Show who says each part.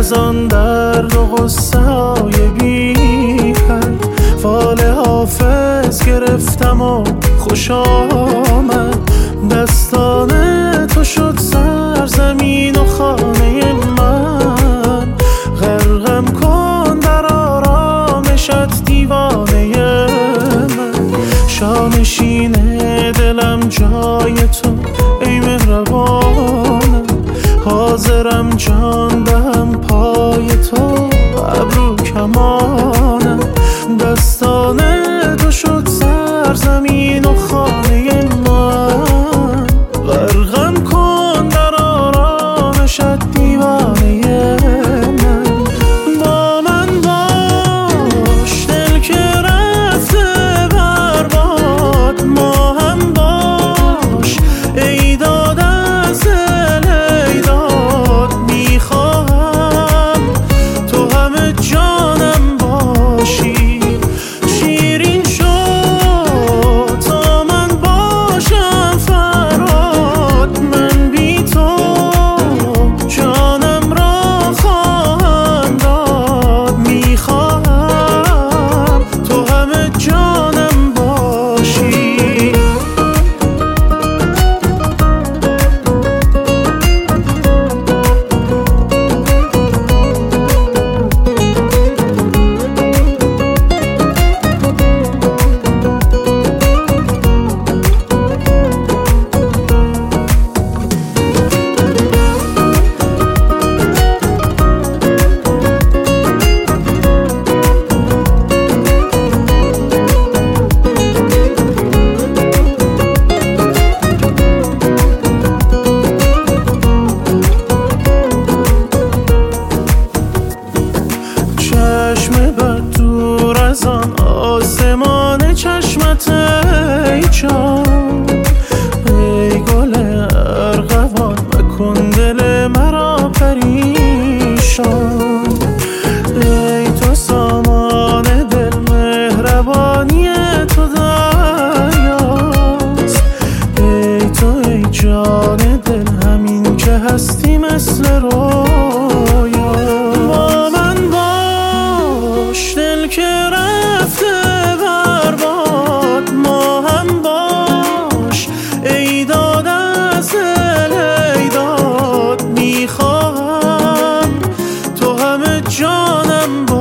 Speaker 1: از آن درد و غصه های بی حد فال حافظ گرفتم و خوش آمد. دستان تو شد سرزمین و خانه من، غرقم کن در آرامشت دیوانه من. شانشین دلم جای تو ای مهربانم، حاضرم جان دهم پای تو ابرو کمانم. دستان تو شد سرزمین و خانه من، غرقم کن در آرامشت دیوانه من. با من باش دل که رفته برباد، ما هم باش ای داد از دل ای داد. میخواهم تو همه جانم باشی، شیرین شد تا من باشم فراد. من بی تو جانم را خواهم داد، میخواهم تو همه جانم باشی. چشم بد دور از آن آسمان چشمت ای جان، ای گل ارغوان مکن دل مرا پریشان. ای تو سامان دل مهربانی تو دریاست، ای تو ای جان دل همین که هستی مثل رویا. با من دل که رفته برباد، ما هم باش ای داد از دل ای داد. میخواهم تو همه جانم